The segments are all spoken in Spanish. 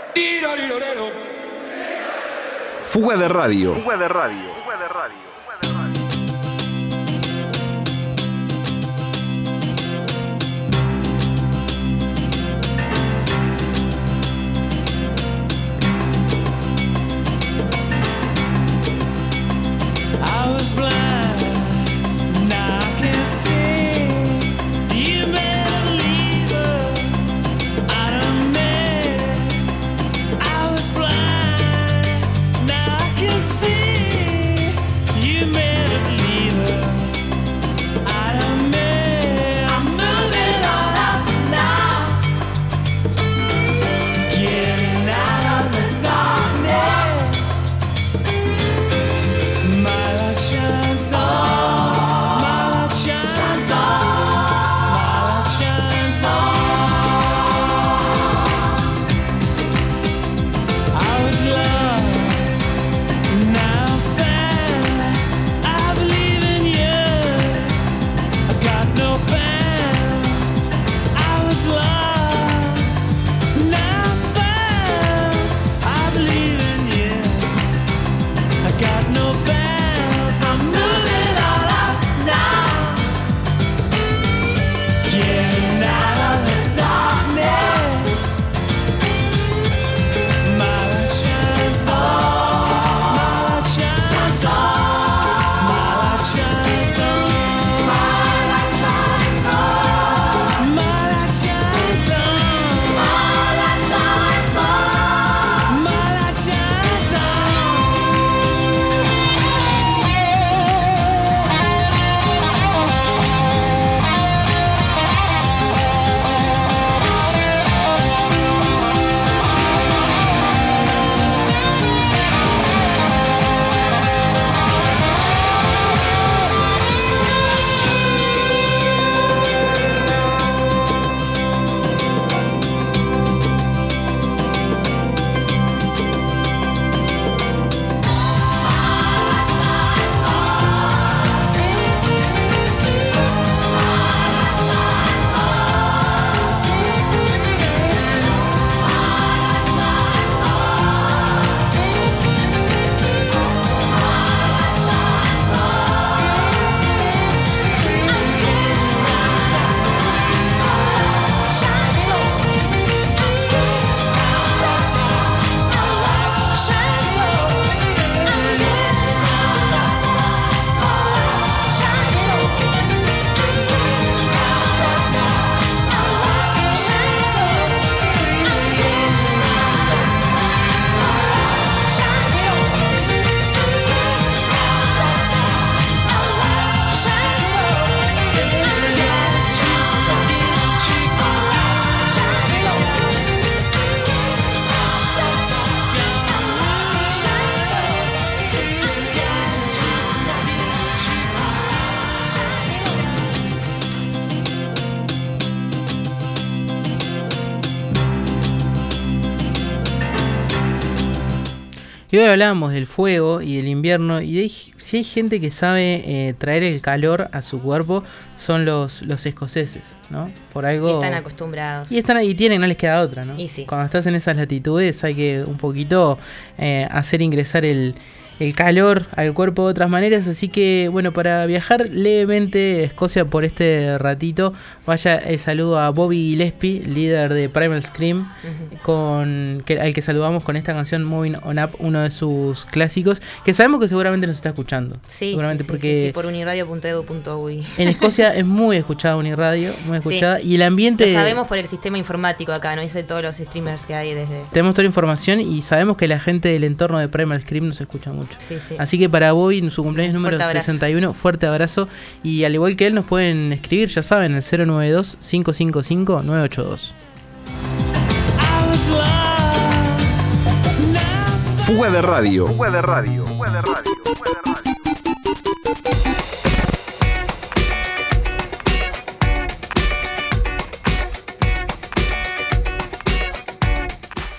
Fuga de radio. I was blind, now I can see. You made a believer out of me. I was blind, now I can see. You made a believer out of me. I'm moving on up now, getting out of the darkness. My light shines on, my light shines on, my light shines on. I was lost, now I'm found. I believe in you, I got no bounds. I was lost, now I'm found. I believe in you, I got no bounds. I'm moving on up now, getting out of the darkness. My light shines on, my light shines on, my light shines on, my light shines on, my light shines on, my light shines on, my light shines on. Y hoy hablábamos del fuego y del invierno, y si hay gente que sabe traer el calor a su cuerpo, son los escoceses, ¿no? Por algo... Y están acostumbrados. Y tienen, no les queda otra, ¿no? Y sí. Cuando estás en esas latitudes hay que un poquito hacer ingresar el calor al cuerpo de otras maneras, así que bueno, para viajar levemente a Escocia por este ratito, vaya el saludo a Bobby Gillespie, líder de Primal Scream, al que saludamos con esta canción Moving On Up, uno de sus clásicos, que sabemos que seguramente nos está escuchando. Sí, seguramente sí, porque sí, por uniradio.edu.uy. En Escocia es muy escuchada Uniradio, muy escuchada, sí. Y el ambiente... Lo sabemos por el sistema informático acá, ¿no? Dice todos los streamers que hay desde... Tenemos toda la información y sabemos que la gente del entorno de Primal Scream nos escucha mucho. Sí, sí. Así que para Bobby, en su cumpleaños número 61, fuerte abrazo. Y al igual que él, nos pueden escribir, ya saben, el 092-555-982. Fuga de radio.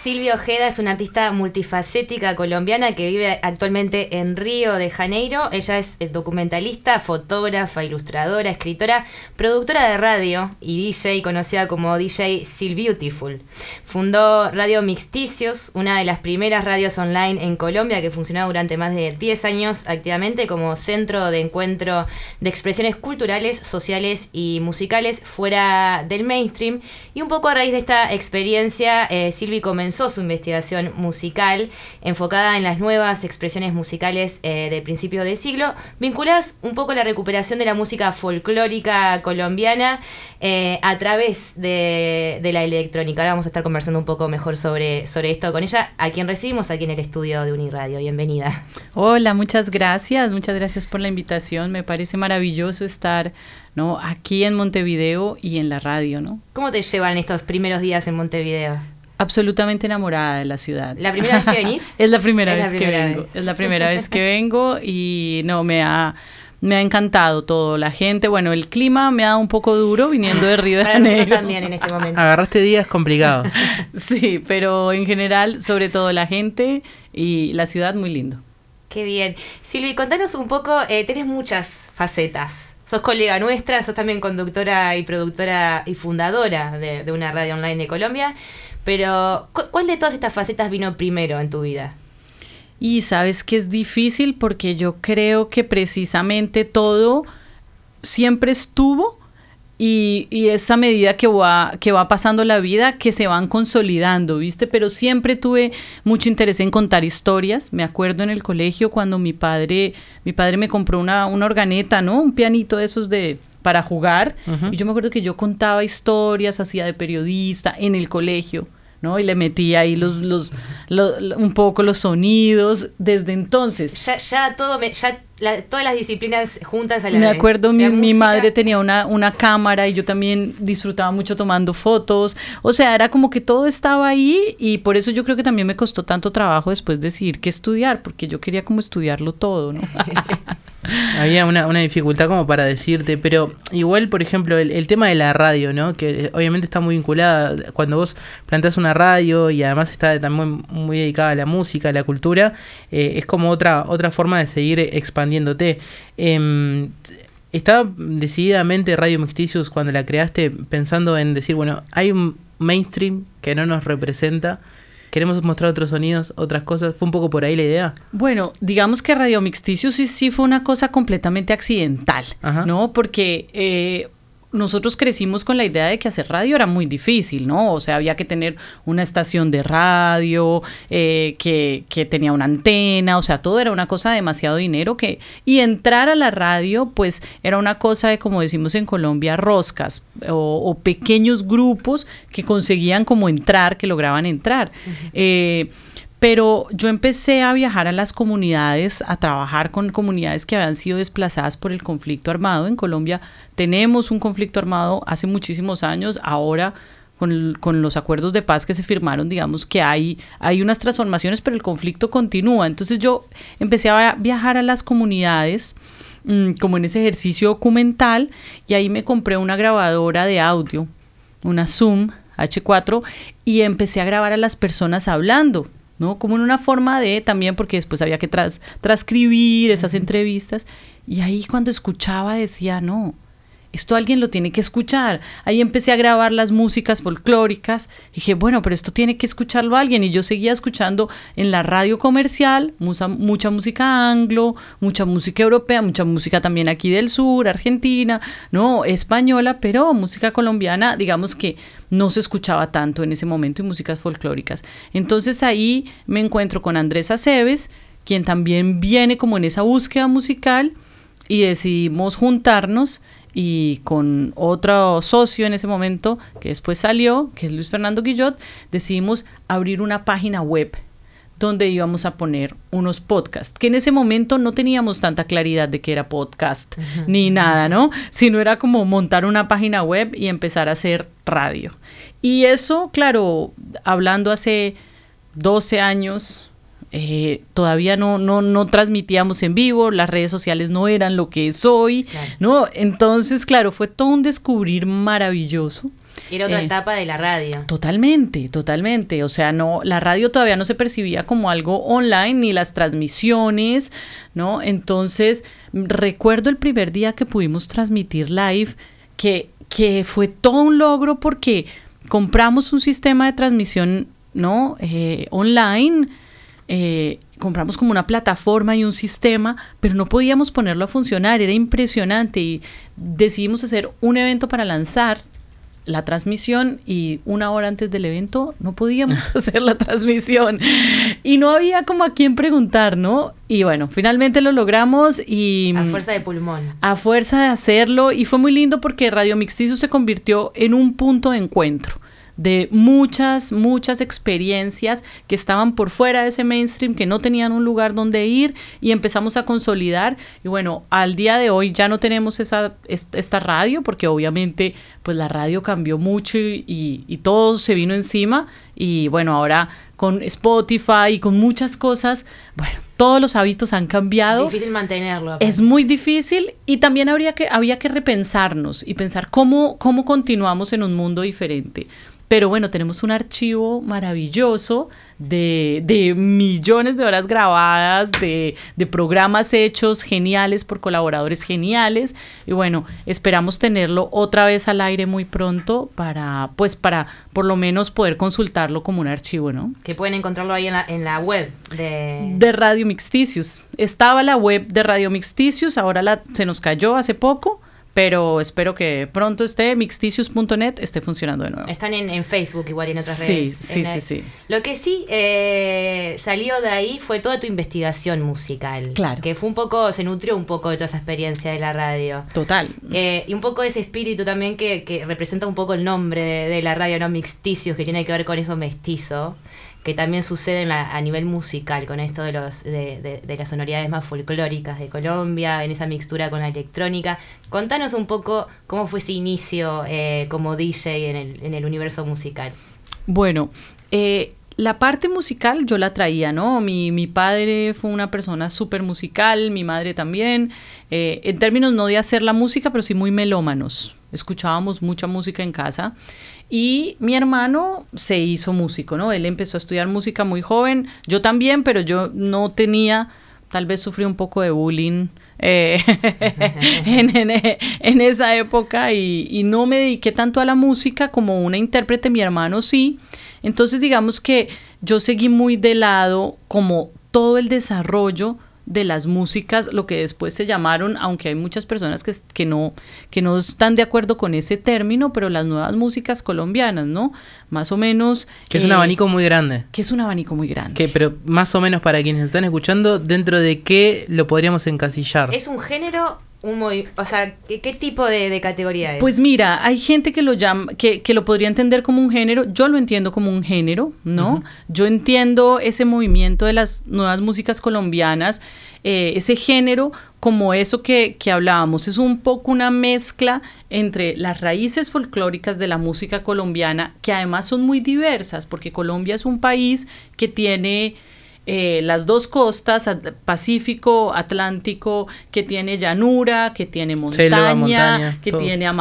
Silvia Ojeda es una artista multifacética colombiana que vive actualmente en Río de Janeiro. Ella es documentalista, fotógrafa, ilustradora, escritora, productora de radio y DJ, conocida como DJ Silviutiful. Fundó Radio Mixticios, una de las primeras radios online en Colombia que funcionó durante más de 10 años activamente como centro de encuentro de expresiones culturales, sociales y musicales fuera del mainstream. Y un poco a raíz de esta experiencia, Silvi comenzó su investigación musical enfocada en las nuevas expresiones musicales de principios de siglo, vinculadas un poco a la recuperación de la música folclórica colombiana a través de la electrónica. Ahora vamos a estar conversando un poco mejor sobre esto con ella, a quien recibimos aquí en el estudio de Uniradio. Bienvenida. Hola, muchas gracias por la invitación. Me parece maravilloso estar, ¿no?, aquí en Montevideo y en la radio, ¿no? ¿Cómo te llevan estos primeros días en Montevideo? Absolutamente enamorada de la ciudad. ¿La primera vez que venís? Es la primera vez que vengo. Es la primera vez que vengo y no, me ha encantado todo. La gente, bueno, el clima me ha dado un poco duro viniendo de Río de Janeiro. Nosotros también en este momento. Agarraste días complicados. Sí, pero en general, sobre todo la gente y la ciudad, muy lindo. Qué bien. Silvi, contanos un poco, tenés muchas facetas. Sos colega nuestra, sos también conductora y productora y fundadora de una radio online de Colombia. Pero, ¿cuál de todas estas facetas vino primero en tu vida? Y sabes que es difícil porque yo creo que precisamente todo siempre estuvo y esa medida que va pasando la vida, que se van consolidando, ¿viste? Pero siempre tuve mucho interés en contar historias. Me acuerdo en el colegio cuando mi padre me compró una organeta, ¿no? Un pianito de esos para jugar. Uh-huh. Y yo me acuerdo que yo contaba historias, hacía de periodista en el colegio, ¿no? Y le metía ahí un poco los sonidos. Desde entonces todas las disciplinas juntas a la vez. Me acuerdo, mi madre tenía una cámara y yo también disfrutaba mucho tomando fotos. O sea, era como que todo estaba ahí y por eso yo creo que también me costó tanto trabajo después decidir qué estudiar, porque yo quería como estudiarlo todo, ¿no? Había una dificultad como para decirte, pero igual, por ejemplo, el tema de la radio, ¿no? Que obviamente está muy vinculada, cuando vos planteás una radio y además está también muy dedicada a la música, a la cultura, es como otra forma de seguir expandiéndote. ¿Estaba decididamente Radio Mixticios cuando la creaste pensando en decir, bueno, hay un mainstream que no nos representa, queremos mostrar otros sonidos, otras cosas? ¿Fue un poco por ahí la idea? Bueno, digamos que Radio Mixticios sí fue una cosa completamente accidental, ajá, ¿no? Porque nosotros crecimos con la idea de que hacer radio era muy difícil, ¿no? O sea, había que tener una estación de radio, que tenía una antena, o sea, todo era una cosa de demasiado dinero y entrar a la radio, pues, era una cosa de, como decimos en Colombia, roscas, o pequeños grupos que conseguían como entrar, que lograban entrar. Uh-huh. Pero yo empecé a viajar a las comunidades, a trabajar con comunidades que habían sido desplazadas por el conflicto armado. En Colombia tenemos un conflicto armado hace muchísimos años. Ahora, con los acuerdos de paz que se firmaron, digamos que hay unas transformaciones, pero el conflicto continúa. Entonces yo empecé a viajar a las comunidades, como en ese ejercicio documental, y ahí me compré una grabadora de audio, una Zoom H4, y empecé a grabar a las personas hablando, ¿no? Como en una forma de, también porque después había que transcribir esas entrevistas, y ahí cuando escuchaba decía, no, esto alguien lo tiene que escuchar. Ahí empecé a grabar las músicas folclóricas, y dije, bueno, pero esto tiene que escucharlo alguien, y yo seguía escuchando en la radio comercial mucha música anglo, mucha música europea, mucha música también aquí del sur, Argentina, no, española, pero música colombiana, digamos que no se escuchaba tanto en ese momento, y músicas folclóricas. Entonces ahí me encuentro con Andrés Aceves, quien también viene como en esa búsqueda musical, y decidimos juntarnos, y con otro socio en ese momento, que después salió, que es Luis Fernando Guillot, decidimos abrir una página web donde íbamos a poner unos podcasts, que en ese momento no teníamos tanta claridad de que era podcast, ni nada, ¿no? Sino era como montar una página web y empezar a hacer radio. Y eso, claro, hablando hace 12 años, todavía no transmitíamos en vivo, las redes sociales no eran lo que es hoy, claro, ¿no? Entonces, claro, fue todo un descubrir maravilloso. Era otra etapa de la radio. Totalmente, totalmente. O sea, no, la radio todavía no se percibía como algo online, ni las transmisiones, ¿no? Entonces, recuerdo el primer día que pudimos transmitir live, que fue todo un logro porque compramos un sistema de transmisión, ¿no? Online, compramos como una plataforma y un sistema, pero no podíamos ponerlo a funcionar, era impresionante y decidimos hacer un evento para lanzar la transmisión y 1 hora antes del evento no podíamos hacer la transmisión y no había como a quién preguntar, ¿no? Y bueno, finalmente lo logramos y... A fuerza de pulmón. A fuerza de hacerlo y fue muy lindo porque Radio Mixticio se convirtió en un punto de encuentro de muchas experiencias que estaban por fuera de ese mainstream, que no tenían un lugar donde ir y empezamos a consolidar. Y bueno, al día de hoy ya no tenemos esta radio porque obviamente pues la radio cambió mucho y todo se vino encima y bueno, ahora con Spotify y con muchas cosas, bueno, todos los hábitos han cambiado. Difícil mantenerlo. Aparte. Es muy difícil y también había que repensarnos y pensar cómo continuamos en un mundo diferente. Pero bueno, tenemos un archivo maravilloso de millones de horas grabadas, de programas hechos geniales por colaboradores geniales. Y bueno, esperamos tenerlo otra vez al aire muy pronto para por lo menos poder consultarlo como un archivo, ¿no? Que pueden encontrarlo ahí en la web de Radio Mixticius. Estaba la web de Radio Mixticius, ahora se nos cayó hace poco. Pero espero que pronto mixticius.net esté funcionando de nuevo. Están en Facebook igual y en otras redes. Sí. Lo que sí salió de ahí fue toda tu investigación musical. Claro. Que fue se nutrió un poco de toda esa experiencia de la radio. Total. Y un poco de ese espíritu también que representa un poco el nombre de la radio, ¿no? Mixticius, que tiene que ver con eso mestizo, que también sucede a nivel musical con esto de las sonoridades más folclóricas de Colombia, en esa mixtura con la electrónica. Contanos un poco cómo fue ese inicio como DJ en el universo musical. Bueno, la parte musical yo la traía, ¿no? Mi padre fue una persona súper musical, mi madre también, en términos no de hacer la música, pero sí muy melómanos. Escuchábamos mucha música en casa. Y mi hermano se hizo músico, ¿no? Él empezó a estudiar música muy joven, yo también, pero yo no tenía, tal vez sufrí un poco de bullying en esa época y no me dediqué tanto a la música como una intérprete, mi hermano sí. Entonces digamos que yo seguí muy de lado como todo el desarrollo de las músicas, lo que después se llamaron, aunque hay muchas personas que no están de acuerdo con ese término, pero las nuevas músicas colombianas, ¿no? Más o menos... Que es un abanico muy grande. Que es un abanico muy grande. Pero más o menos para quienes están escuchando, ¿dentro de qué lo podríamos encasillar? ¿Es un género? O sea, ¿qué tipo de categoría es? Pues mira, hay gente que lo llama, que lo podría entender como un género. Yo lo entiendo como un género, ¿no? Uh-huh. Yo entiendo ese movimiento de las nuevas músicas colombianas, ese género como eso que hablábamos. Es un poco una mezcla entre las raíces folclóricas de la música colombiana, que además son muy diversas, porque Colombia es un país que tiene... las dos costas, Pacífico, Atlántico, que tiene llanura, que tiene montaña, que todo. Tiene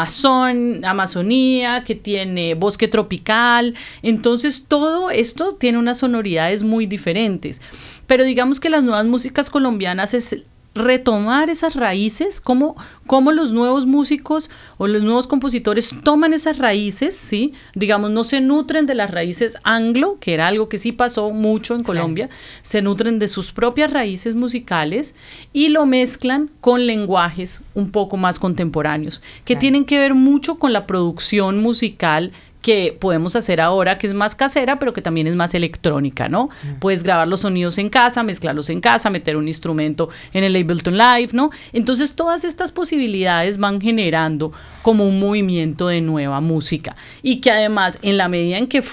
Amazonía, que tiene bosque tropical. Entonces todo esto tiene unas sonoridades muy diferentes. Pero digamos que las nuevas músicas colombianas es retomar esas raíces, cómo los nuevos músicos o los nuevos compositores toman esas raíces, ¿sí? Digamos, no se nutren de las raíces anglo, que era algo que sí pasó mucho en Colombia, se nutren de sus propias raíces musicales y lo mezclan con lenguajes un poco más contemporáneos, que tienen que ver mucho con la producción musical que podemos hacer ahora, que es más casera, pero que también es más electrónica, ¿no? Puedes grabar los sonidos en casa, mezclarlos en casa, meter un instrumento en el Ableton Live, ¿no? Entonces todas estas posibilidades van generando como un movimiento de nueva música y que además en la medida en que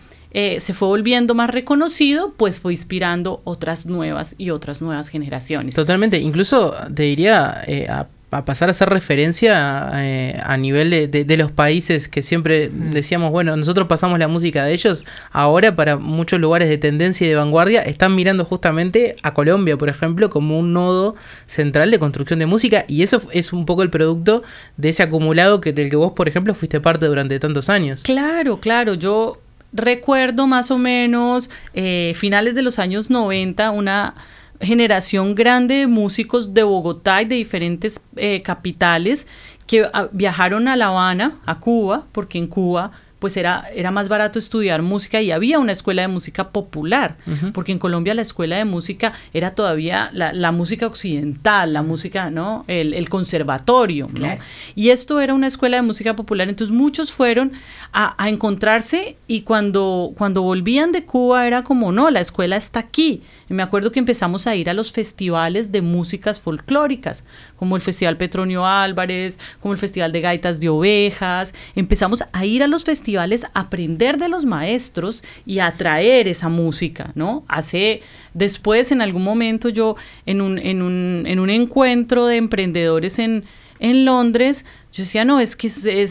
se fue volviendo más reconocido, pues fue inspirando otras nuevas generaciones. Totalmente, incluso te diría a pasar a ser referencia a nivel de los países que siempre decíamos, bueno, nosotros pasamos la música de ellos, ahora para muchos lugares de tendencia y de vanguardia están mirando justamente a Colombia, por ejemplo, como un nodo central de construcción de música, y eso es un poco el producto de ese acumulado del que vos, por ejemplo, fuiste parte durante tantos años. Claro, yo recuerdo más o menos finales de los años 90, una generación grande de músicos de Bogotá y de diferentes capitales que viajaron a La Habana, a Cuba, porque en Cuba pues era más barato estudiar música y había una escuela de música popular, porque en Colombia la escuela de música era todavía la música occidental, la música, ¿no? El conservatorio, ¿no? Claro. Y esto era una escuela de música popular, entonces muchos fueron a encontrarse, y cuando volvían de Cuba era como, no, la escuela está aquí. Y me acuerdo que empezamos a ir a los festivales de músicas folclóricas, como el Festival Petronio Álvarez, como el Festival de Gaitas de Ovejas. Empezamos a ir a los festivales a aprender de los maestros y a traer esa música, ¿no? Después, en algún momento, yo en un encuentro de emprendedores en Londres, yo decía, no, es que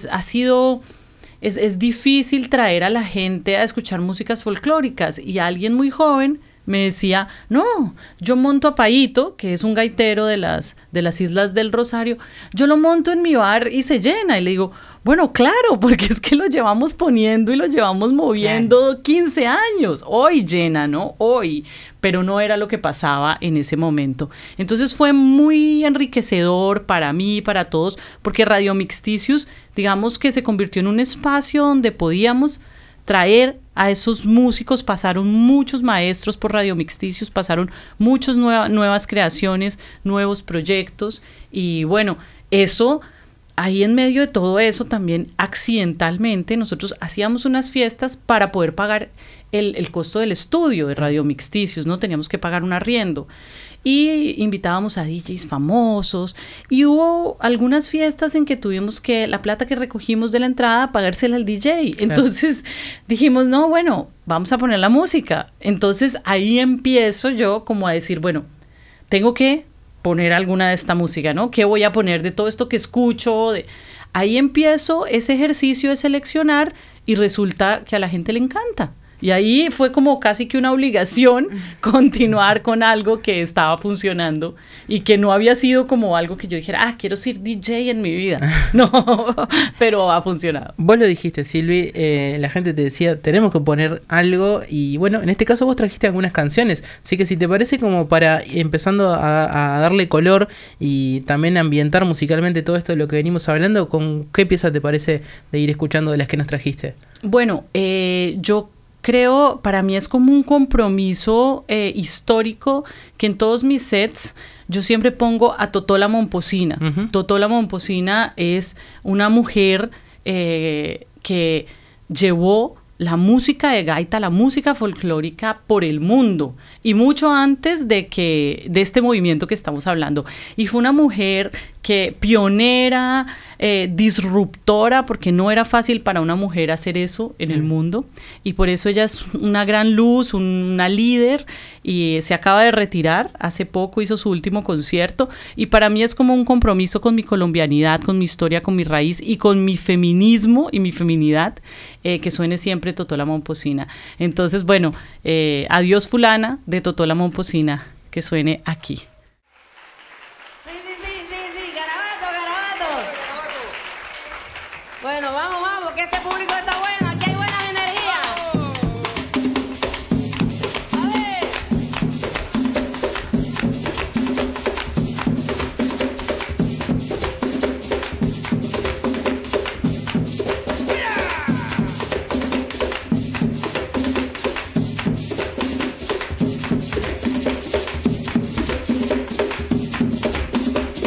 es difícil traer a la gente a escuchar músicas folclóricas, y alguien muy joven me decía, no, yo monto a Paito, que es un gaitero de las Islas del Rosario, yo lo monto en mi bar y se llena. Y le digo, bueno, claro, porque es que lo llevamos poniendo y lo llevamos moviendo 15 años. Hoy llena, ¿no? Hoy. Pero no era lo que pasaba en ese momento. Entonces fue muy enriquecedor para mí y para todos, porque Radio Mixticius, digamos que se convirtió en un espacio donde podíamos traer a esos músicos. Pasaron muchos maestros por Radio Mixticius, pasaron muchas nuevas creaciones, nuevos proyectos, y bueno, eso, ahí en medio de todo eso también accidentalmente nosotros hacíamos unas fiestas para poder pagar el costo del estudio de Radio Mixticius, ¿no? Teníamos que pagar un arriendo. Y invitábamos a DJs famosos, y hubo algunas fiestas en que tuvimos que la plata que recogimos de la entrada pagársela al DJ. Entonces dijimos, no, bueno, vamos a poner la música. Entonces ahí empiezo yo como a decir, bueno, tengo que poner alguna de esta música, ¿no? ¿Qué voy a poner de todo esto que escucho? Ahí empiezo ese ejercicio de seleccionar, y resulta que a la gente le encanta. Y ahí fue como casi que una obligación continuar con algo que estaba funcionando y que no había sido como algo que yo dijera, quiero ser DJ en mi vida. No, pero ha funcionado. Vos lo dijiste, Silvi, la gente te decía, tenemos que poner algo, y bueno, en este caso vos trajiste algunas canciones, así que si te parece, como para empezando a darle color y también ambientar musicalmente todo esto de lo que venimos hablando, ¿con qué pieza te parece de ir escuchando de las que nos trajiste? Bueno, yo creo, para mí es como un compromiso histórico, que en todos mis sets yo siempre pongo a Totó la Momposina. Uh-huh. Totó la Momposina es una mujer que llevó la música de gaita, la música folclórica por el mundo, y mucho antes de este movimiento que estamos hablando. Y fue una mujer que pionera, disruptora, porque no era fácil para una mujer hacer eso en el mundo, y por eso ella es una gran luz, una líder, y se acaba de retirar, hace poco hizo su último concierto, y para mí es como un compromiso con mi colombianidad, con mi historia, con mi raíz y con mi feminismo y mi feminidad, que suene siempre Totó la Momposina. Entonces, bueno, Adiós Fulana de Totó la Momposina, que suene aquí. Bueno, vamos, que este público está bueno, aquí hay buenas energías. A ver.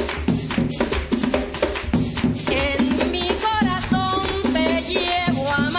En mi corazón te llevo a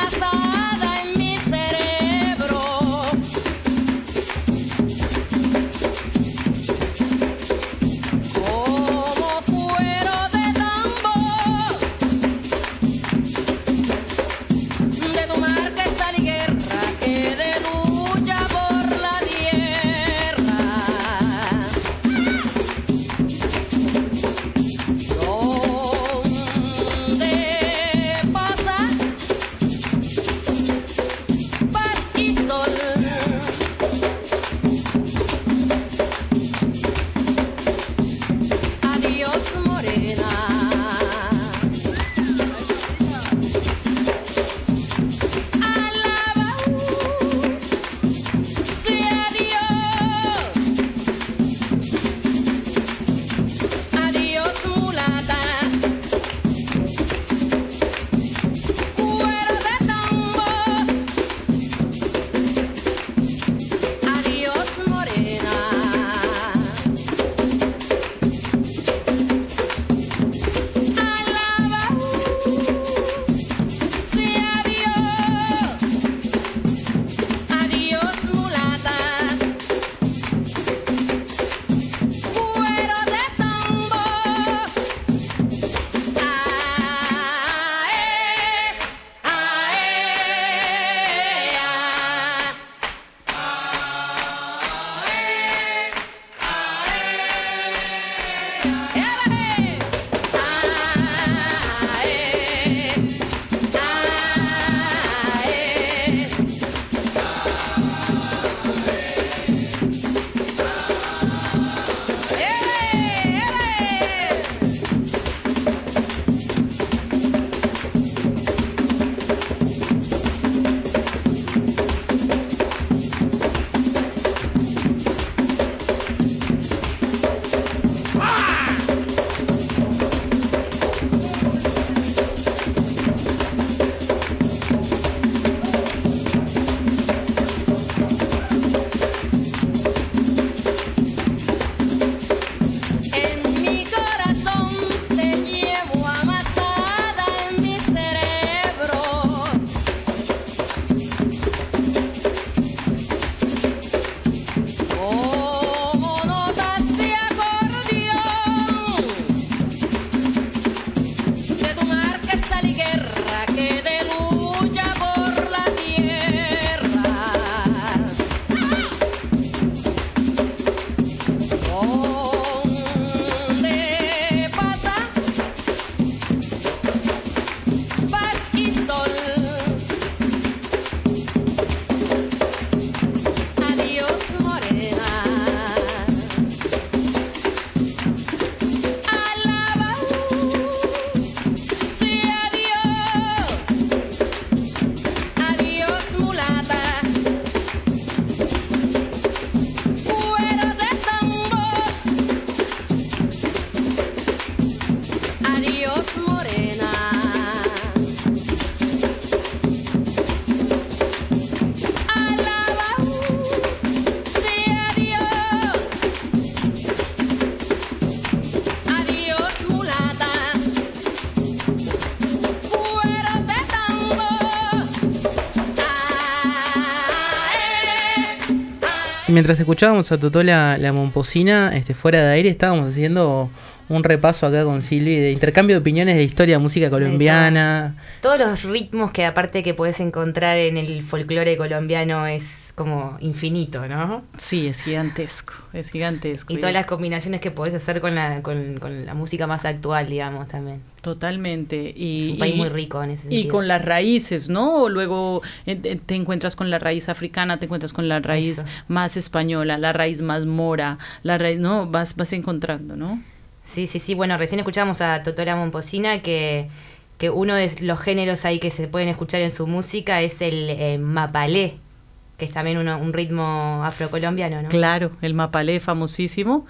Y mientras escuchábamos a Totó la Momposina, fuera de aire, estábamos haciendo un repaso acá con Silvi de intercambio de opiniones de la historia de música colombiana. Todos los ritmos que aparte que podés encontrar en el folclore colombiano es como infinito, ¿no? Sí, es gigantesco, es gigantesco. Y todas las combinaciones que podés hacer con la música más actual, digamos, también. Totalmente. Es un país muy rico en ese sentido. Y con las raíces, ¿no? Luego te encuentras con la raíz africana, te encuentras con la raíz más española, la raíz más mora, la raíz, ¿no? Vas encontrando, ¿no? Sí. Bueno, recién escuchábamos a Totó la Momposina, que uno de los géneros ahí que se pueden escuchar en su música es el mapalé, que es también un ritmo afrocolombiano, ¿no? Claro, el mapalé famosísimo.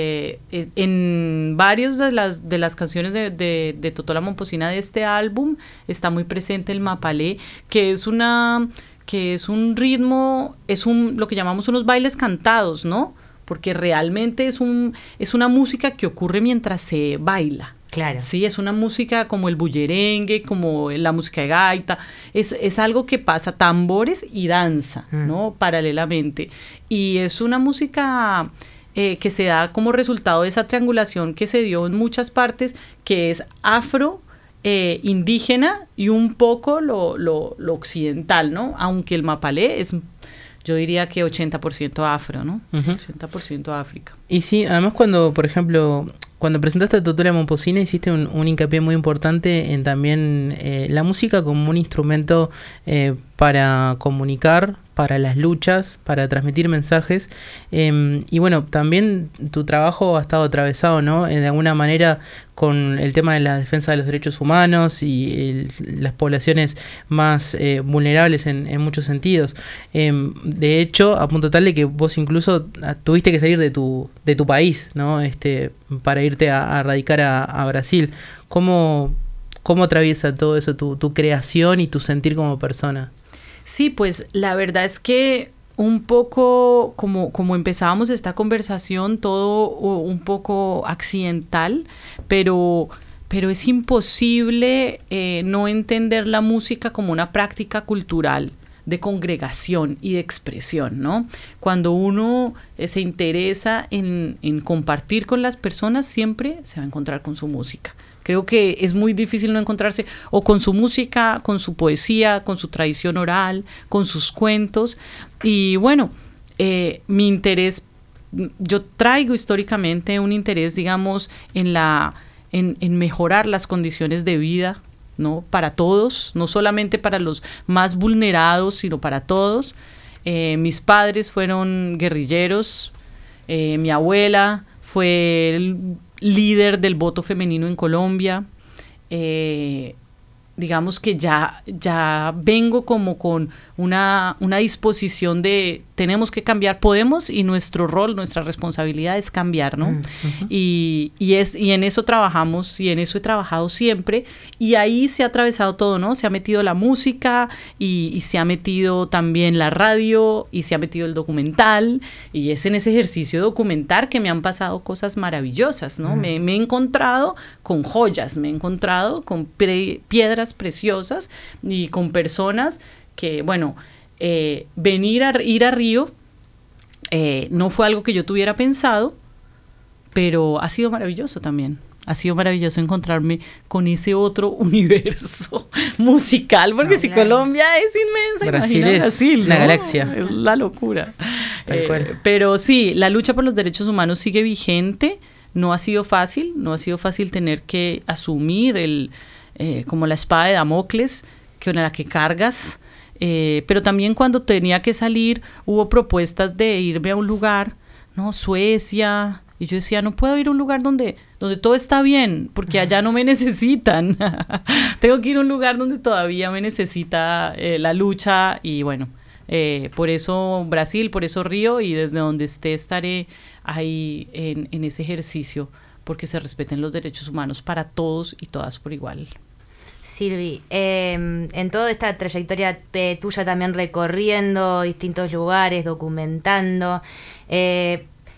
En varios de las canciones de Totó la Momposina de este álbum está muy presente el mapalé, que es un ritmo, lo que llamamos unos bailes cantados, ¿no? Porque realmente es una música que ocurre mientras se baila. Claro. Sí, es una música como el bullerengue, como la música de gaita. Es algo que pasa tambores y danza, ¿no? Paralelamente. Y es una música que se da como resultado de esa triangulación que se dio en muchas partes, que es afro, indígena y un poco lo occidental, ¿no? Aunque el mapalé es, yo diría que 80% afro, ¿no? 80% África. Y sí, además cuando, por ejemplo, cuando presentaste a Totó la Momposina hiciste un hincapié muy importante en también la música como un instrumento para comunicar, para las luchas, para transmitir mensajes. Y bueno, también tu trabajo ha estado atravesado, ¿no? De alguna manera con el tema de la defensa de los derechos humanos y las poblaciones más vulnerables en muchos sentidos. De hecho, a punto tal de que vos incluso tuviste que salir de tu país, ¿no? Para irte a radicar a Brasil. ¿Cómo atraviesa todo eso tu creación y tu sentir como persona? Sí, pues la verdad es que un poco como empezábamos esta conversación, todo un poco accidental, pero es imposible no entender la música como una práctica cultural de congregación y de expresión, ¿no? Cuando uno se interesa en compartir con las personas, siempre se va a encontrar con su música. Creo que es muy difícil no encontrarse o con su música, con su poesía, con su tradición oral, con sus cuentos. Y bueno, mi interés, yo traigo históricamente un interés, digamos, en mejorar las condiciones de vida, ¿no? Para todos, no solamente para los más vulnerados, sino para todos. Mis padres fueron guerrilleros, mi abuela fue el líder del voto femenino en Colombia. Digamos que ya vengo como con una disposición de tenemos que cambiar, podemos, y nuestro rol, nuestra responsabilidad es cambiar, ¿no? Uh-huh. Y en eso trabajamos, y en eso he trabajado siempre, y ahí se ha atravesado todo, ¿no? Se ha metido la música, y se ha metido también la radio, y se ha metido el documental, y es en ese ejercicio de documentar que me han pasado cosas maravillosas, ¿no? Uh-huh. Me he encontrado con joyas, me he encontrado con piedras preciosas, y con personas que, bueno, ir a Río no fue algo que yo tuviera pensado, pero ha sido maravilloso también. Ha sido maravilloso encontrarme con ese otro universo musical, porque si claro. Colombia es inmensa, Brasil es Brasil, ¿no? Una galaxia. Es la locura. Pero sí, la lucha por los derechos humanos sigue vigente. No ha sido fácil tener que asumir como la espada de Damocles con la que cargas. Pero también cuando tenía que salir hubo propuestas de irme a un lugar, ¿no? Suecia, y yo decía, no puedo ir a un lugar donde todo está bien, porque allá no me necesitan. Tengo que ir a un lugar donde todavía me necesita la lucha, y bueno, por eso Brasil, por eso Río, y desde donde estaré ahí en ese ejercicio, porque se respeten los derechos humanos para todos y todas por igual. Silvi, en toda esta trayectoria tuya también recorriendo distintos lugares, documentando,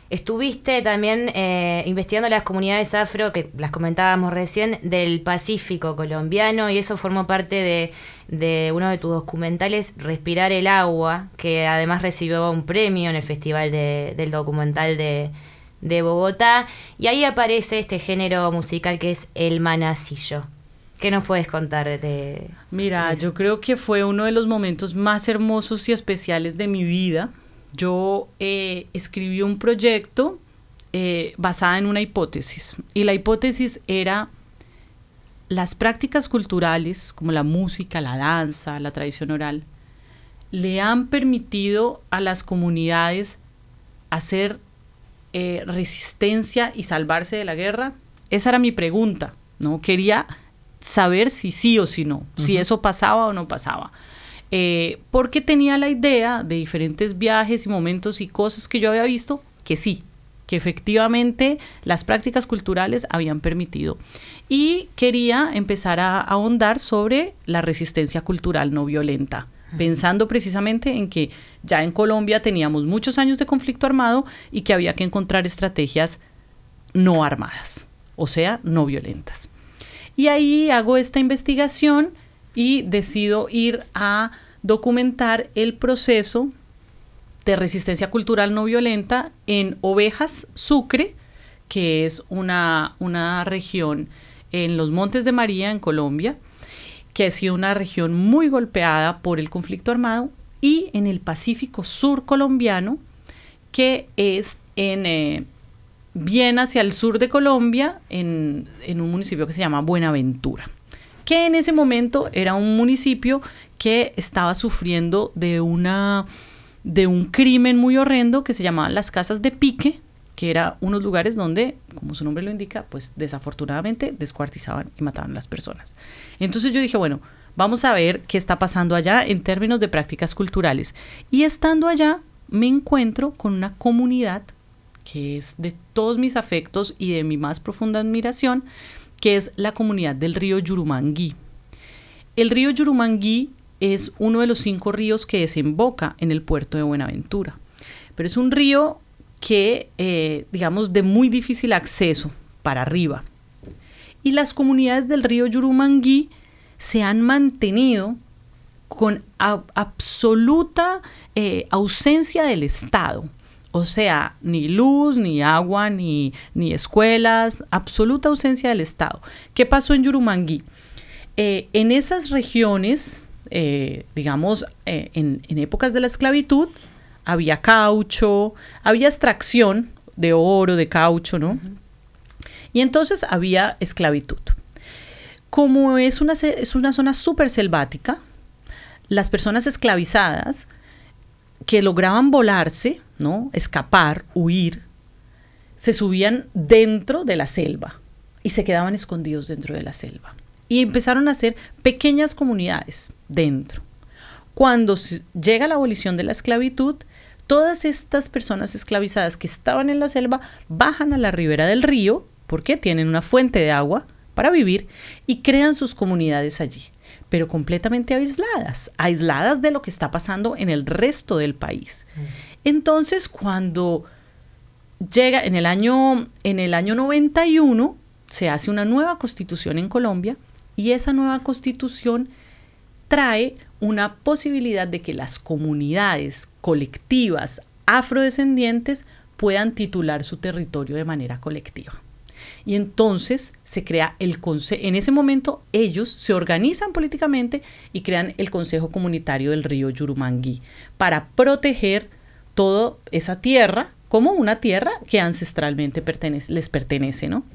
Estuviste también investigando las comunidades afro, que las comentábamos recién, del Pacífico colombiano, y eso formó parte de uno de tus documentales, Respirar el Agua, que además recibió un premio en el Festival del Documental de Bogotá, y ahí aparece este género musical que es el manacillo. ¿Qué nos puedes contar de Mira, eso? yo creo que fue uno de los momentos más hermosos y especiales de mi vida. Yo escribí un proyecto basada en una hipótesis, y la hipótesis era: las prácticas culturales como la música, la danza, la tradición oral, le han permitido a las comunidades hacer resistencia y salvarse de la guerra. Esa era mi pregunta, ¿no? Quería saber si sí o si no, si eso pasaba o no pasaba. Porque tenía la idea de diferentes viajes y momentos y cosas que yo había visto que sí, que efectivamente las prácticas culturales habían permitido. Y quería empezar a ahondar sobre la resistencia cultural no violenta, pensando precisamente en que ya en Colombia teníamos muchos años de conflicto armado y que había que encontrar estrategias no armadas, o sea, no violentas. Y ahí hago esta investigación y decido ir a documentar el proceso de resistencia cultural no violenta en Ovejas, Sucre, que es una región en los Montes de María, en Colombia, que ha sido una región muy golpeada por el conflicto armado, y en el Pacífico Sur colombiano, que es bien hacia el sur de Colombia, en un municipio que se llama Buenaventura, que en ese momento era un municipio que estaba sufriendo de un crimen muy horrendo que se llamaban las casas de pique, que eran unos lugares donde, como su nombre lo indica, pues desafortunadamente descuartizaban y mataban a las personas. Entonces yo dije, bueno, vamos a ver qué está pasando allá en términos de prácticas culturales. Y estando allá me encuentro con una comunidad que es de todos mis afectos y de mi más profunda admiración, que es la comunidad del río Yurumangui. El río Yurumangui es uno de los 5 ríos que desemboca en el puerto de Buenaventura, pero es un río que, digamos, de muy difícil acceso para arriba. Y las comunidades del río Yurumangui se han mantenido con absoluta ausencia del Estado. O sea, ni luz, ni agua, ni escuelas, absoluta ausencia del Estado. ¿Qué pasó en Yurumangui? En esas regiones, digamos, en épocas de la esclavitud, había caucho, había extracción de oro, de caucho, ¿no? Y entonces había esclavitud. Como es una zona súper selvática, las personas esclavizadas que lograban volarse, ¿no? Escapar, huir, se subían dentro de la selva y se quedaban escondidos dentro de la selva. Y empezaron a hacer pequeñas comunidades dentro. Cuando llega la abolición de la esclavitud, todas estas personas esclavizadas que estaban en la selva bajan a la ribera del río, porque tienen una fuente de agua para vivir, y crean sus comunidades allí, pero completamente aisladas de lo que está pasando en el resto del país. Entonces, cuando llega en el año 91, se hace una nueva constitución en Colombia, y esa nueva constitución trae una posibilidad de que las comunidades colectivas afrodescendientes puedan titular su territorio de manera colectiva. Y entonces se crea el consejo. En ese momento ellos se organizan políticamente y crean el Consejo Comunitario del Río Yurumangui para proteger toda esa tierra como una tierra que ancestralmente les pertenece, ¿no?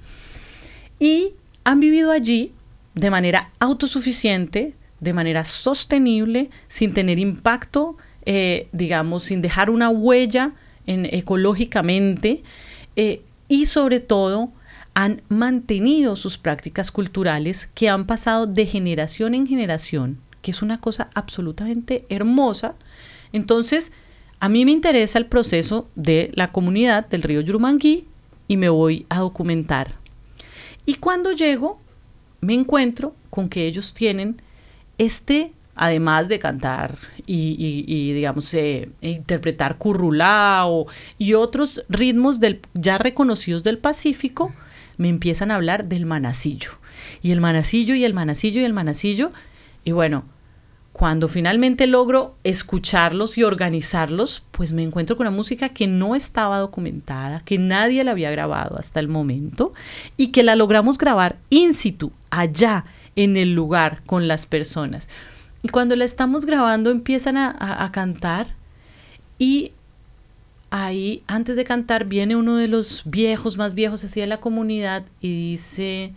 Y han vivido allí de manera autosuficiente, de manera sostenible, sin tener impacto, digamos, sin dejar una huella ecológicamente, y sobre todo han mantenido sus prácticas culturales que han pasado de generación en generación, que es una cosa absolutamente hermosa. Entonces, a mí me interesa el proceso de la comunidad del río Yurumangui y me voy a documentar. Y cuando llego, me encuentro con que ellos tienen además de cantar y digamos, interpretar currulao y otros ritmos ya reconocidos del Pacífico, me empiezan a hablar del manacillo. Y el manacillo, y el manacillo, y el manacillo. Y bueno, cuando finalmente logro escucharlos y organizarlos, pues me encuentro con una música que no estaba documentada, que nadie la había grabado hasta el momento, y que la logramos grabar in situ, allá, en el lugar, con las personas. Y cuando la estamos grabando empiezan a cantar, y ahí, antes de cantar, viene uno de los más viejos así de la comunidad y dice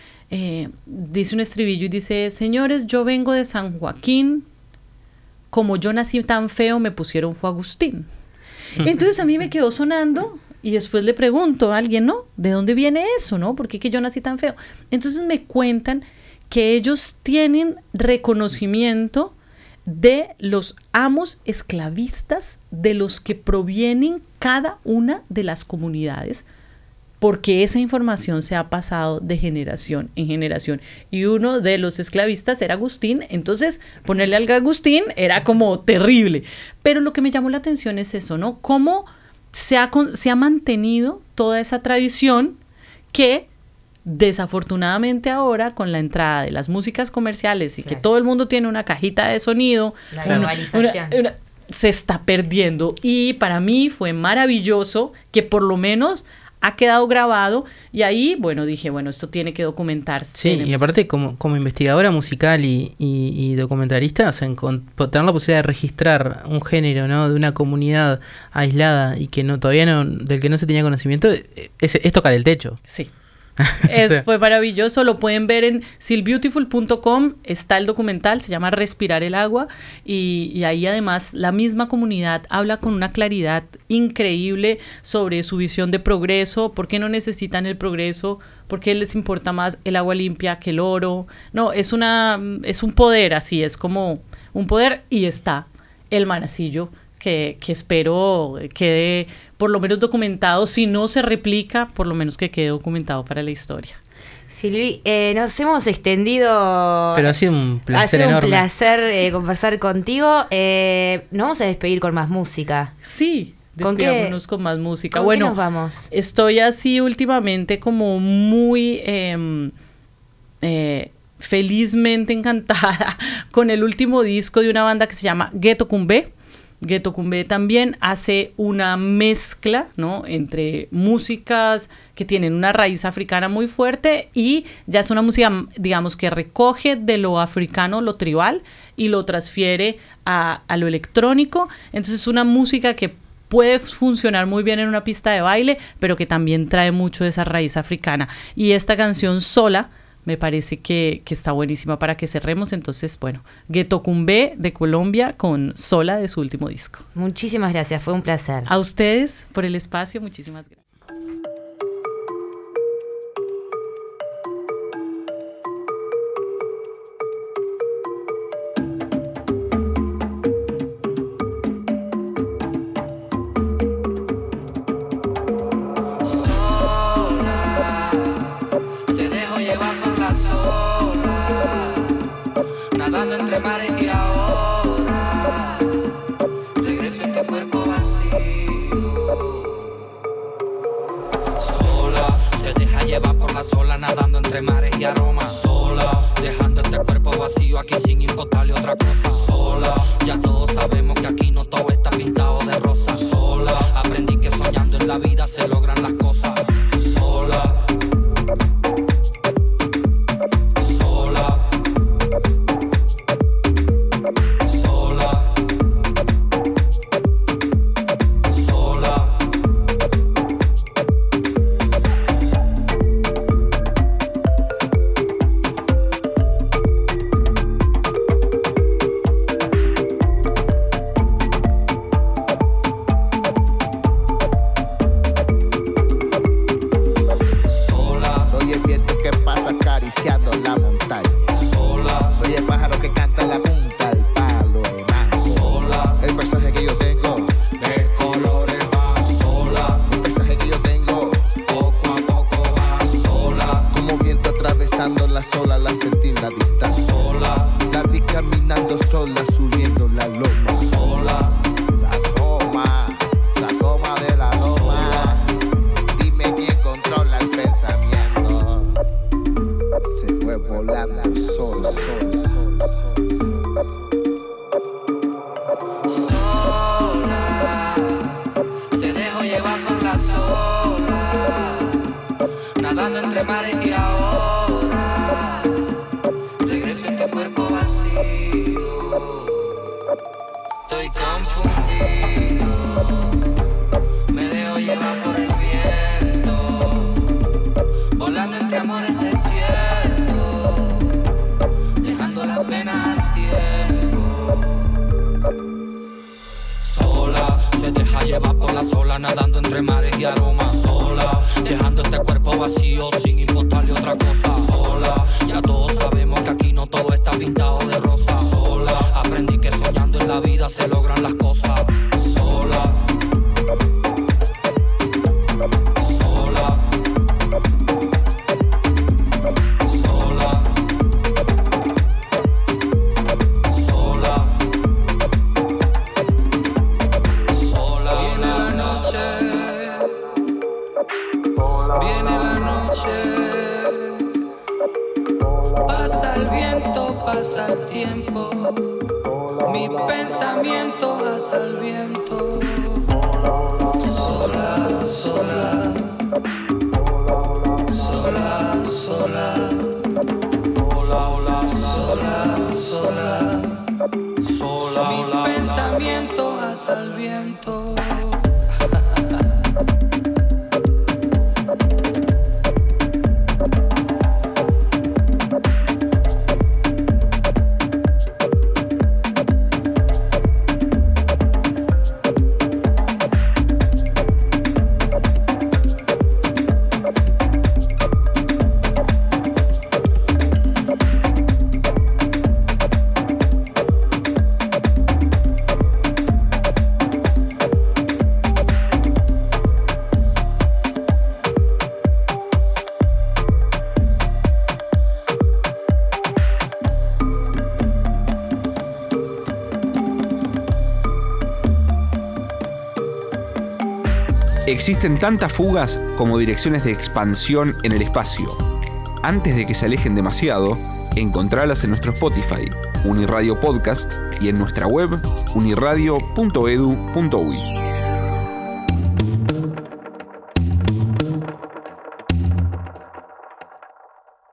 un estribillo y dice: señores, yo vengo de San Joaquín, como yo nací tan feo me pusieron fue Agustín. Entonces a mí me quedó sonando y después le pregunto a alguien, ¿no? ¿De dónde viene eso, no? ¿Por qué que yo nací tan feo? Entonces me cuentan que ellos tienen reconocimiento de los amos esclavistas de los que provienen cada una de las comunidades, porque esa información se ha pasado de generación en generación. Y uno de los esclavistas era Agustín, entonces ponerle algo a Agustín era como terrible. Pero lo que me llamó la atención es eso, ¿no? Cómo se ha mantenido toda esa tradición que desafortunadamente ahora, con la entrada de las músicas comerciales y que todo el mundo tiene una cajita de sonido, la globalización, se está perdiendo. Y para mí fue maravilloso que por lo menos ha quedado grabado, y ahí, bueno, dije, bueno, esto tiene que documentarse. Sí, y aparte como investigadora musical y documentalista, o sea, tener la posibilidad de registrar un género, ¿no?, de una comunidad aislada y que del que no se tenía conocimiento, es tocar el techo. Sí. Fue maravilloso, lo pueden ver en silbeautiful.com, está el documental, se llama Respirar el agua, y ahí además la misma comunidad habla con una claridad increíble sobre su visión de progreso, por qué no necesitan el progreso, por qué les importa más el agua limpia que el oro. No, es un poder, así es como un poder, y está el manacillo que espero quede por lo menos documentado. Si no se replica, por lo menos que quede documentado para la historia. Silvi, nos hemos extendido. Pero ha sido un placer enorme. Ha sido un placer conversar contigo. Nos vamos a despedir con más música. Sí, despidámonos con más música. ¿Con qué nos vamos? Estoy así últimamente como muy felizmente encantada con el último disco de una banda que se llama Ghetto Cumbé. Ghetto Cumbé también hace una mezcla, ¿no?, entre músicas que tienen una raíz africana muy fuerte, y ya es una música, digamos, que recoge de lo africano, lo tribal, y lo transfiere a lo electrónico. Entonces es una música que puede funcionar muy bien en una pista de baile, pero que también trae mucho de esa raíz africana. Y esta canción Sola me parece que está buenísima para que cerremos. Entonces, bueno, Ghetto Cumbé de Colombia con Sola de su último disco. Muchísimas gracias, fue un placer. A ustedes por el espacio, muchísimas gracias. Nadando entre mares y ahora regreso en tu cuerpo vacío. Sola, se deja llevar por la sola, nadando entre mares y aromas. Sola, dejando este cuerpo vacío aquí sin importarle otra cosa. Sola, ya todos sabemos que aquí no todo está pintado de rosa. Sola, aprendí que soñando en la vida se logran las cosas. Sola. subiendo la loma. Sola, se asoma de la loma. Dime quién controla el pensamiento. Se fue volando sola. Sola, se dejó llevar por la sola, nadando entre mares y ahora regreso a este cuerpo vacío. Estoy confundido, me dejo llevar por el viento, volando entre amores desiertos, dejando las penas al tiempo. Sola, se deja llevar por la sola, nadando entre mares y aromas. Sola, dejando este cuerpo vacío sin importarle otra cosa. Sola, ya todos sabemos que aquí no todo está pintado de rosa. Sola, aprendí que soñando en la vida se logran las cosas. Sola, sola, sola, sola, sola. Viene la noche, viene la noche. Pasa el viento, pasa el tiempo, mi pensamiento pasa el viento. Sola, sola, sola, sola, hola, hola, sola, sola, sola, mi pensamiento pasa el viento. Existen tantas fugas como direcciones de expansión en el espacio. Antes de que se alejen demasiado, encontralas en nuestro Spotify, Uniradio Podcast, y en nuestra web uniradio.edu.uy.